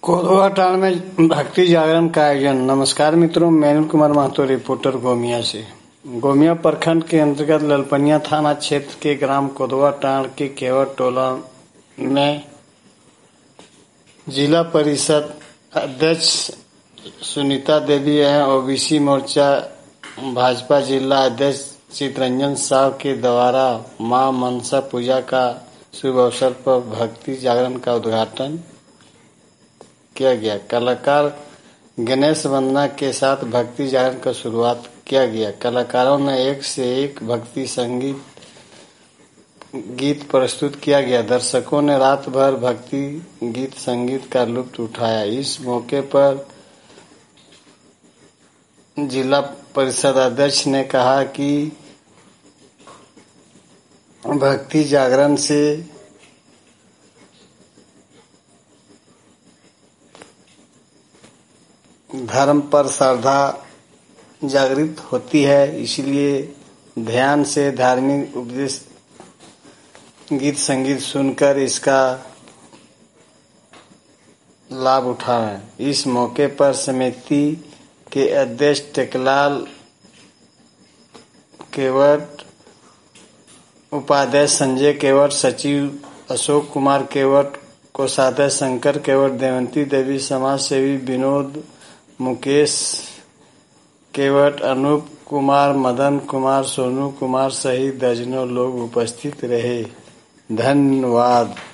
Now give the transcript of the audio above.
कोदवाटांड़ में भक्ति जागरण का आयोजन। नमस्कार मित्रों, मैं अनिल कुमार महतो, रिपोर्टर गोमिया से। गोमिया प्रखंड के अंतर्गत ललपनिया थाना क्षेत्र के ग्राम कोदवाटांड़ के केवट टोला में जिला परिषद अध्यक्ष सुनीता देवी एवं ओबीसी मोर्चा भाजपा जिला अध्यक्ष चितरंजन साव के द्वारा मां मनसा पूजा का शुभ अवसर पर भक्ति जागरण का उद्घाटन किया गया। कलाकार गणेश वंदना के साथ भक्ति जागरण का शुरुआत किया गया। कलाकारों ने एक से एक भक्ति संगीत गीत प्रस्तुत किया गया। दर्शकों ने रात भर भक्ति गीत संगीत का लुत्फ उठाया। इस मौके पर जिला परिषद अध्यक्ष ने कहा कि भक्ति जागरण से धर्म पर श्रद्धा जागृत होती है, इसलिए ध्यान से धार्मिक उपदेश गीत संगीत सुनकर इसका लाभ उठाएं। इस मौके पर समिति के अध्यक्ष टेकलाल केवट, उपाध्यक्ष संजय केवट, सचिव अशोक कुमार केवट, कोषाध्यक्ष शंकर केवट, देवंती देवी, समाज सेवी विनोद, मुकेश केवट, अनूप कुमार, मदन कुमार, सोनू कुमार सहित दर्जनों लोग उपस्थित रहे। धन्यवाद।